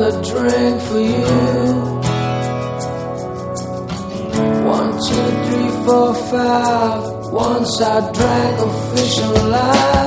another drink for you. 1, 2, 3, 4, 5. Once I drank a fish alive.